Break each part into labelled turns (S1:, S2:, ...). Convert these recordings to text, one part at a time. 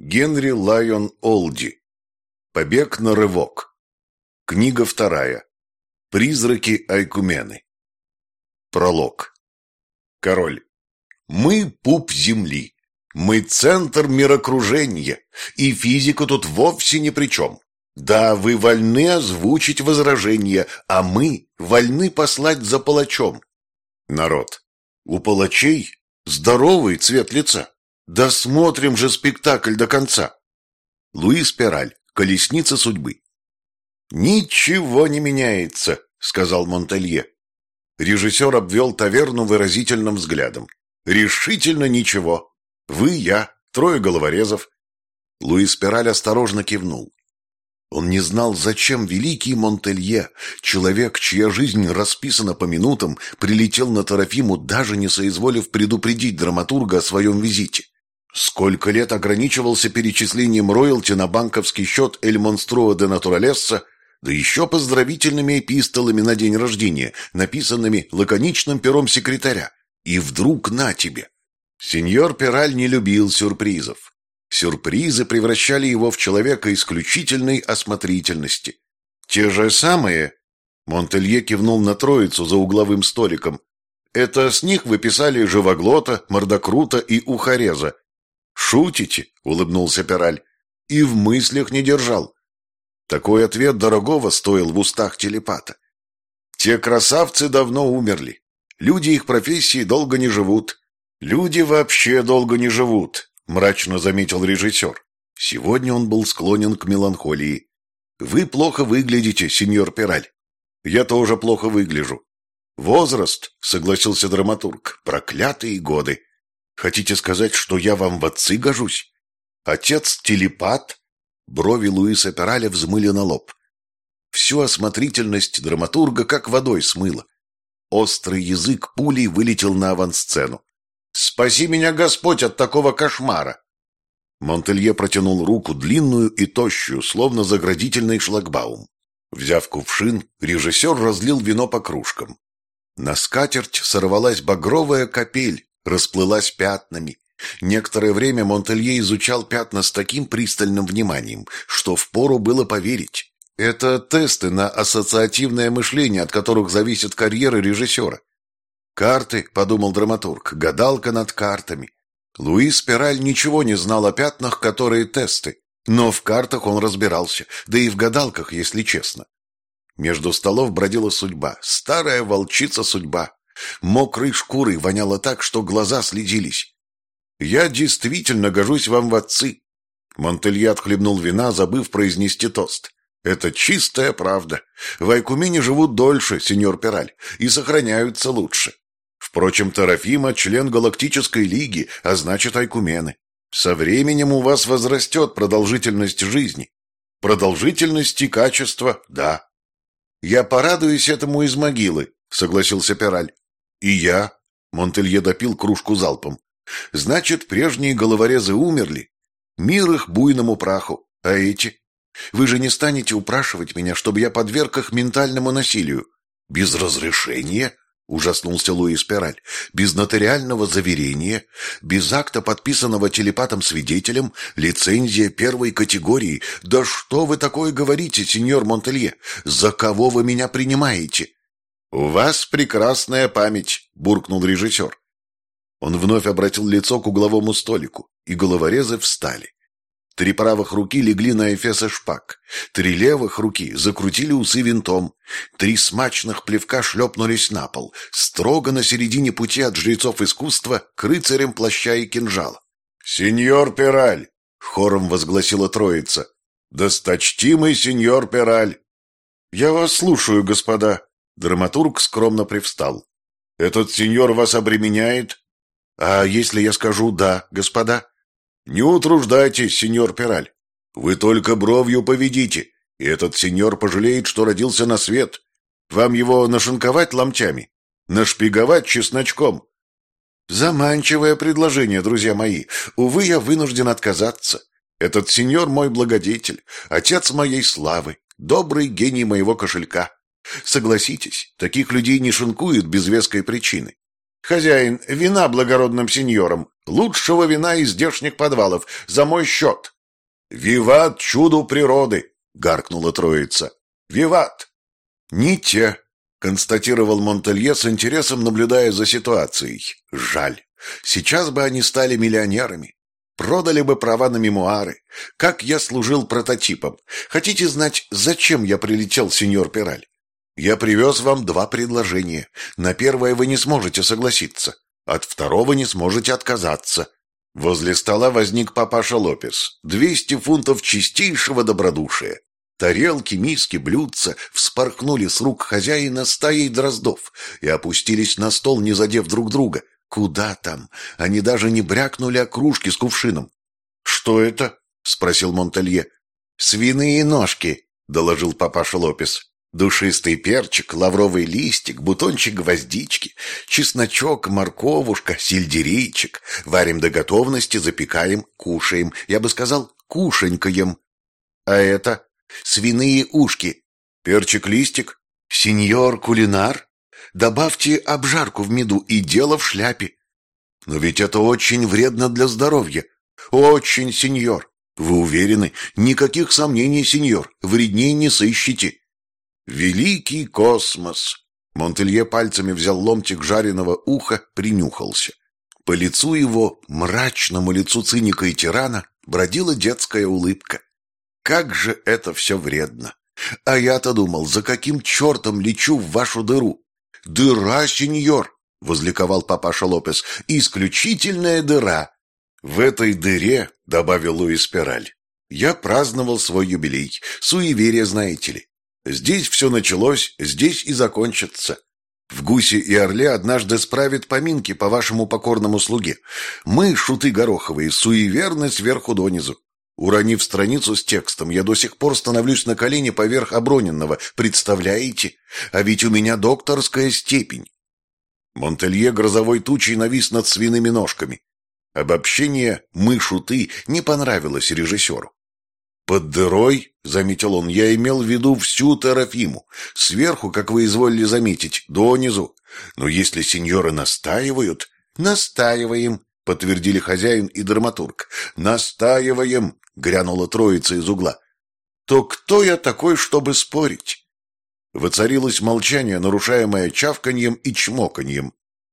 S1: Генри Лайон Олди. Побег на рывок. Книга 2. Призраки Айкумены. Пролог. Король. Мы пуп земли. Мы центр мирокружения, и физика тут вовсе ни при чем. Да, вы вольны озвучить возражения, а мы вольны послать за палачом. Народ. У палачей здоровый цвет лица. Досмотрим же спектакль до конца. Луис Пераль. Колесница судьбы. «Ничего не меняется», — сказал Монтелье. Режиссер обвел таверну выразительным взглядом. «Решительно ничего. Вы, я, 3 головорезов». Луис Пераль осторожно кивнул. Он не знал, зачем великий Монтелье, человек, чья жизнь расписана по минутам, прилетел на Тарафиму, даже не соизволив предупредить драматурга о своем визите. Сколько лет ограничивался перечислением роялти на банковский счет Эль Монструо де Натуралесса, да еще поздравительными эпистолами на день рождения, написанными лаконичным пером секретаря. И вдруг на тебе! Сеньор Пераль не любил сюрпризов. Сюрпризы превращали его в человека исключительной осмотрительности. Те же самые... Монтелье кивнул на троицу за угловым столиком. Это с них вы писали Живоглота, Мордокрута и Ухареза. «Шутите?» — улыбнулся Пераль. «И в мыслях не держал». Такой ответ дорогого стоил в устах телепата. «Те красавцы давно умерли. Люди их профессии долго не живут. Люди вообще долго не живут», — мрачно заметил режиссер. Сегодня он был склонен к меланхолии. «Вы плохо выглядите, сеньор Пераль». «Я тоже плохо выгляжу». «Возраст», — согласился драматург, — «проклятые годы». «Хотите сказать, что я вам в отцы гожусь? Отец телепат?» Брови Луиса Пераля взмыли на лоб. Всю осмотрительность драматурга как водой смыло. Острый язык пулей вылетел на авансцену. «Спаси меня, Господь, от такого кошмара!» Монтелье протянул руку, длинную и тощую, словно заградительный шлагбаум. Взяв кувшин, режиссер разлил вино по кружкам. На скатерть сорвалась багровая капель, расплылась пятнами. Некоторое время Монтелье изучал пятна с таким пристальным вниманием, что впору было поверить. Это тесты на ассоциативное мышление, от которых зависит карьера режиссера. «Карты», — подумал драматург, — «гадалка над картами». Луис Пераль ничего не знал о пятнах, которые тесты, но в картах он разбирался, да и в гадалках, если честно. Между столов бродила судьба, старая волчица судьба. Мокрой шкурой воняло так, что глаза слезились. «Я действительно гожусь вам в отцы». Монтелье отхлебнул вина, забыв произнести тост. «Это чистая правда. В Айкумене живут дольше, сеньор Пераль, и сохраняются лучше. Впрочем, Тарафима — член Галактической Лиги, а значит Айкумены. Со временем у вас возрастет продолжительность жизни. Продолжительность и качество — да». «Я порадуюсь этому из могилы», — согласился Пераль. «И я». Монтелье допил кружку залпом. «Значит, прежние головорезы умерли. Мир их буйному праху. А эти? Вы же не станете упрашивать меня, чтобы я подверг их ментальному насилию?» «Без разрешения?» — ужаснулся Луис Пераль. «Без нотариального заверения, без акта, подписанного телепатом-свидетелем, лицензия 1 категории. Да что вы такое говорите, сеньор Монтелье? За кого вы меня принимаете?» «У вас прекрасная память», — буркнул режиссер. Он вновь обратил лицо к угловому столику, и головорезы встали. 3 правых руки легли на эфесы шпаг, 3 левых руки закрутили усы винтом, 3 смачных плевка шлепнулись на пол, строго на середине пути от жрецов искусства к рыцарям плаща и кинжала. «Сеньор Пераль!» — хором возгласила троица. «Досточтимый сеньор Пераль!» «Я вас слушаю, господа!» Драматург скромно привстал. «Этот сеньор вас обременяет?» «А если я скажу «да», господа?» «Не утруждайтесь, сеньор Пераль. Вы только бровью поведите, и этот сеньор пожалеет, что родился на свет. Вам его нашинковать ломтями? Нашпиговать чесночком?» «Заманчивое предложение, друзья мои. Увы, я вынужден отказаться. Этот сеньор мой благодетель, отец моей славы, добрый гений моего кошелька. Согласитесь, таких людей не шинкуют без веской причины. «Хозяин, вина благородным сеньорам, лучшего вина из здешних подвалов, за мой счет». «Виват чуду природы!» — гаркнула троица. «Виват!» «Не те», — констатировал Монтелье с интересом, наблюдая за ситуацией. «Жаль. Сейчас бы они стали миллионерами. Продали бы права на мемуары. Как я служил прототипом. Хотите знать, зачем я прилетел, сеньор Пираль? Я привез вам 2 предложения. На первое вы не сможете согласиться. От второго не сможете отказаться». Возле стола возник папаша Лопес. 200 фунтов чистейшего добродушия. Тарелки, миски, блюдца вспорхнули с рук хозяина стаей дроздов и опустились на стол, не задев друг друга. Куда там? Они даже не брякнули о кружке с кувшином. «Что это?» — спросил Монтелье. «Свиные ножки», — доложил папаша Лопес. «Душистый перчик, лавровый листик, бутончик гвоздички, чесночок, морковушка, сельдерейчик. Варим до готовности, запекаем, кушаем. Я бы сказал, кушанькаем. А это свиные ушки. Перчик-листик. Сеньор кулинар. Добавьте обжарку в меду и дело в шляпе. Но ведь это очень вредно для здоровья. Очень, сеньор. Вы уверены? Никаких сомнений, сеньор. Вредней не сыщите». «Великий космос!» Монтелье пальцами взял ломтик жареного уха, принюхался. По лицу его, мрачному лицу циника и тирана, бродила детская улыбка. «Как же это все вредно! А я-то думал, за каким чертом лечу в вашу дыру?» «Дыра, сеньор!» — возликовал папаша Лопес. «Исключительная дыра!» «В этой дыре, — добавил Луис Пираль, — я праздновал свой юбилей. Суеверие, знаете ли. Здесь все началось, здесь и закончится. В Гусе и Орле однажды справят поминки по вашему покорному слуге. Мы, шуты гороховые, суеверны сверху донизу. Уронив страницу с текстом, я до сих пор становлюсь на колени поверх оброненного. Представляете? А ведь у меня докторская степень». Монтелье грозовой тучей навис над свиными ножками. Обобщение «мы, шуты» не понравилось режиссеру. «Под дырой, — заметил он, — я имел в виду всю Терафиму. Сверху, как вы изволили заметить, донизу. Но если сеньоры настаивают...» «Настаиваем», — подтвердили хозяин и драматург. «Настаиваем», — грянула троица из угла. «То кто я такой, чтобы спорить?» Воцарилось молчание, нарушаемое чавканьем и чмоканьем.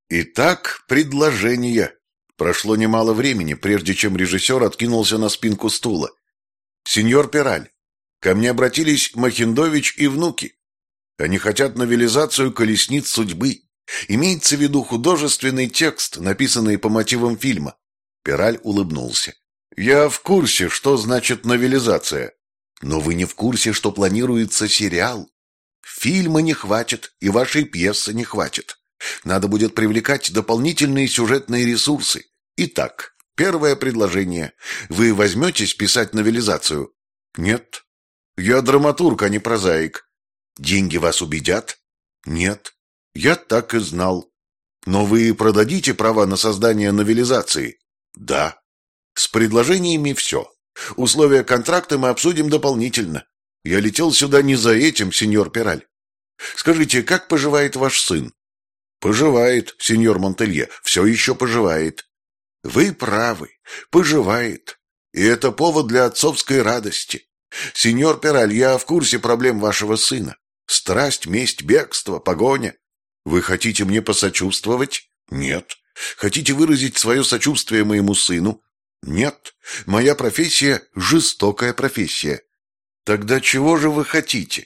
S1: «Итак, предложение». Прошло немало времени, прежде чем режиссер откинулся на спинку стула. «Сеньор Пираль, ко мне обратились Махиндович и внуки. Они хотят новелизацию «Колесниц судьбы». Имеется в виду художественный текст, написанный по мотивам фильма». Пираль улыбнулся. «Я в курсе, что значит новелизация. Но вы не в курсе, что планируется сериал. Фильма не хватит, и вашей пьесы не хватит. Надо будет привлекать дополнительные сюжетные ресурсы. Итак, первое предложение. Вы возьметесь писать новелизацию?» «Нет. Я драматург, а не прозаик». «Деньги вас убедят?» «Нет. Я так и знал». «Но вы продадите права на создание новелизации?» «Да». «С предложениями все. Условия контракта мы обсудим дополнительно. Я летел сюда не за этим, сеньор Пираль. Скажите, как поживает ваш сын?» «Поживает, сеньор Монтелье, все еще поживает». «Вы правы, поживает. И это повод для отцовской радости. Сеньор Пираль, я в курсе проблем вашего сына. Страсть, месть, бегство, погоня. Вы хотите мне посочувствовать? Нет. Хотите выразить свое сочувствие моему сыну? Нет. Моя профессия – жестокая профессия. Тогда чего же вы хотите?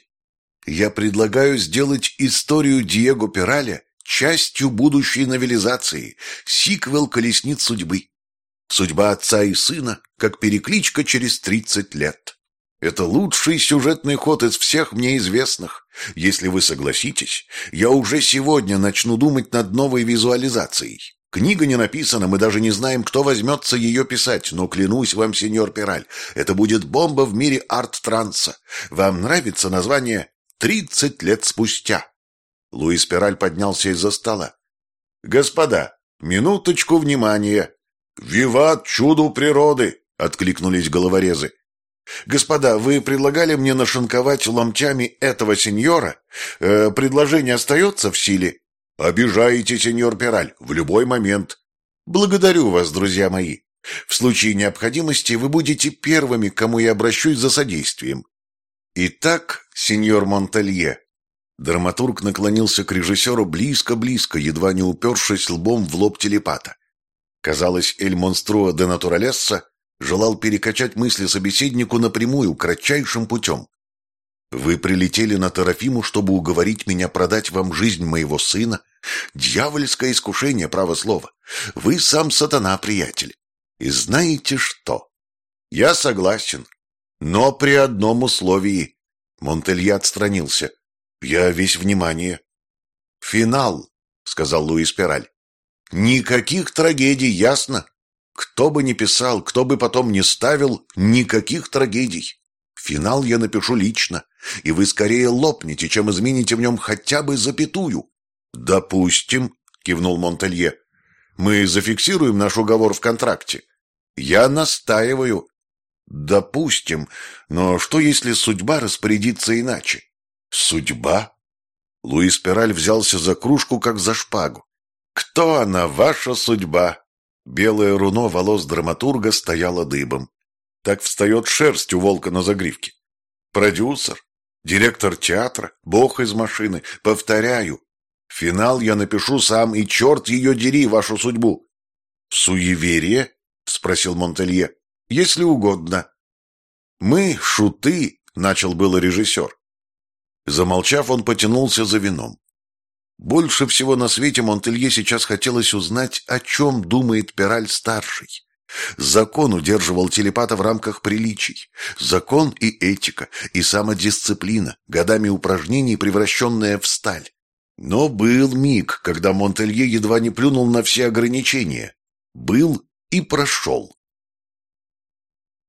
S1: Я предлагаю сделать историю Диего Пираля частью будущей новелизации, сиквел «Колесниц судьбы». Судьба отца и сына, как перекличка через 30 лет. Это лучший сюжетный ход из всех мне известных. Если вы согласитесь, я уже сегодня начну думать над новой визуализацией. Книга не написана, мы даже не знаем, кто возьмется ее писать, но клянусь вам, сеньор Пираль, это будет бомба в мире арт-транса. Вам нравится название «30 лет спустя»? Луис Пираль поднялся из-за стола. «Господа, минуточку внимания!» «Виват чуду природы!» — откликнулись головорезы. «Господа, вы предлагали мне нашинковать ломтями этого сеньора? Предложение остается в силе?» «Обижаете, сеньор Пираль, в любой момент». «Благодарю вас, друзья мои. В случае необходимости вы будете первыми, к кому я обращусь за содействием. Итак, сеньор Монтелье». Драматург наклонился к режиссеру близко-близко, едва не упершись лбом в лоб телепата. Казалось, эль монструо де натуралесса желал перекачать мысли собеседнику напрямую, кратчайшим путем. «Вы прилетели на Терафиму, чтобы уговорить меня продать вам жизнь моего сына? Дьявольское искушение, право слово. Вы сам сатана, приятель. И знаете что? Я согласен, но при одном условии». Монтелье отстранился. «Я весь внимание». «Финал», — сказал Луис Пираль. «Никаких трагедий, ясно? Кто бы ни писал, кто бы потом ни ставил, никаких трагедий. Финал я напишу лично, и вы скорее лопнете, чем измените в нем хотя бы запятую». «Допустим», — кивнул Монтелье. «Мы зафиксируем наш уговор в контракте». «Я настаиваю». «Допустим, но что, если судьба распорядится иначе?» «Судьба?» Луис Пираль взялся за кружку, как за шпагу. «Кто она, ваша судьба?» Белое руно волос драматурга стояло дыбом. Так встает шерсть у волка на загривке. «Продюсер, директор театра, бог из машины. Повторяю, финал я напишу сам, и черт ее дери, вашу судьбу». «Суеверие?» — спросил Монтелье. «Если угодно». «Мы, шуты», — начал было режиссер. Замолчав, он потянулся за вином. Больше всего на свете Монтелье сейчас хотелось узнать, о чем думает Пираль-старший. Закон удерживал телепата в рамках приличий. Закон и этика, и самодисциплина, годами упражнений, превращенная в сталь. Но был миг, когда Монтелье едва не плюнул на все ограничения. Был и прошел.